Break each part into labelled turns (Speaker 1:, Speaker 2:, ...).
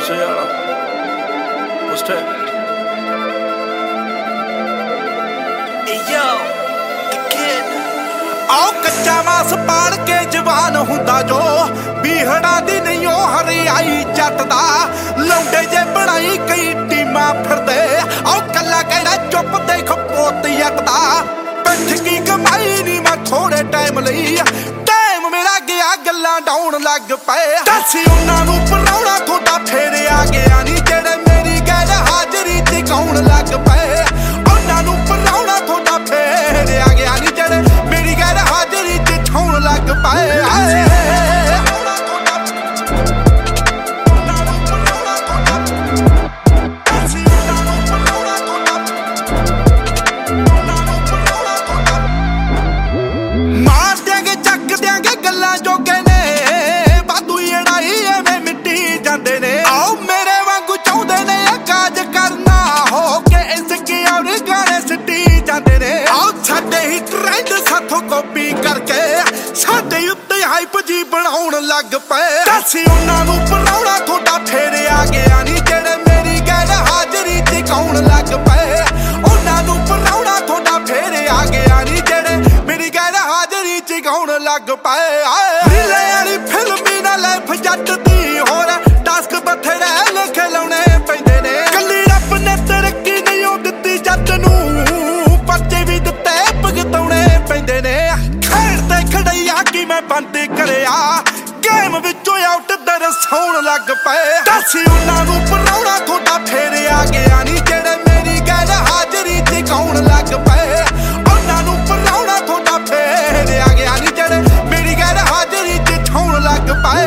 Speaker 1: Sierra. What's that? Hey yo, the kid.
Speaker 2: आओ कच्चा मास पाड़ के जवान हुंदा जो बीहड़ा दी नहीं ओ हरियाई जटदा लौंडे जे बनाई कई टीमां फिरदे आओ कल्ला कहड़ा चुप देख पोत यकदा पिठ की कमाई नी मैं थोड़े टाइम लई टाइम मेरा गया गल्लां डाउन लग पे दसी उन्हां नूं पराउणा थोड़ा फेरे आ गया नी जेड़े मेरी गैर हाजरी ते कौन लग पे उन्हां नूं पराउणा थोड़ा फेरे आ गया नी जेड़े मेरी गैर हाजरी ते ठौण लग पे कॉपी करके साडे उत्ते हाइप जी बनाउण लग पे दसी उन्हां नूं पराउणा थोड़ा फेरे आ गया नी जेड़े मेरी गैर हाजरी ते कौन लग पे उन्हां नूं पराउणा थोड़ा फेरे आ गया नी जेड़े मेरी गैर हाजरी ते कौन लग पे रिले वाली फिल्म ना लाइफ जट दी होर टास्क बथड़े लिखे लाउणे पैंदे ने कल्ली रब ने तरक्की नहीं ओ दित्ती जट नूं पर्चे भी दित्ते भगताउणे पैंदे ने की मैं बंद करिया गेम विचों आउट दर सौण लग पे दसी उन्हां नूं पराउणा थोड़ा फेरे आ गया नी जेड़े मेरी गैर हाजरी ते कौन लग पे उन्हां नूं पराउणा थोड़ा फेरे आ गया नी जेड़े मेरी गैर हाजरी ते ठौण लग पे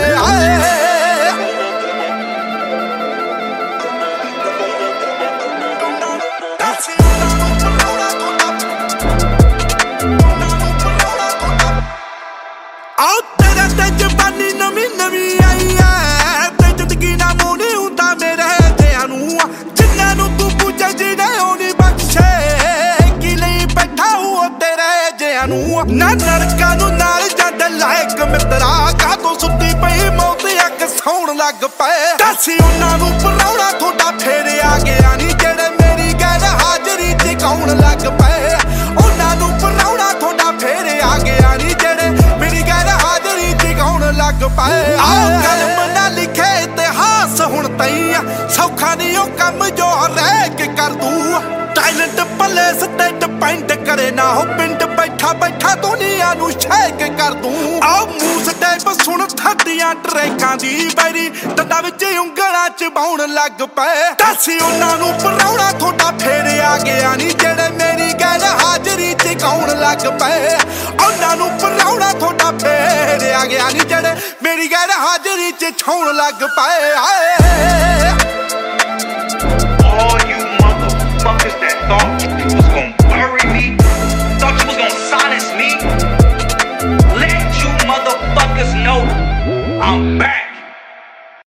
Speaker 2: ना नरका नूं नाल जद लायक मित्रा कातों सुत्ती पई मौत अग सौण लग पे दसी उन्हां नूं पराउणा थोड़ा फेरे आ गया नी जेड़े मेरी गैर हाजरी ते कौन लग पे उन्हां नूं पराउणा थोड़ा फेरे आ गया नी जेड़े मेरी गैर हाजरी ते कौन लग पे आओ कलम ना लिखे इतिहास हुण तई सौखा नहीं ओ कम जो रह के कर दूं टाइलेंट प्लेस ते डिपेंड करे ना हो पिंड बैठा बैठा दुनिया नूं शेक कर दूं आओ मूस टाइप सुन थड्डियां ट्रैकां दी बैरी दंदां विच उंगलां च बाउण लग पे दसी उन्हां नूं पराउणा थोड़ा फेरे आ गया नी जेड़े मेरी गैर हाजरी ते कौन लग पे उन्हां नूं पराउणा थोड़ा फेरे आ गया नी जेड़े मेरी गैर हाजरी च ठौण लग पे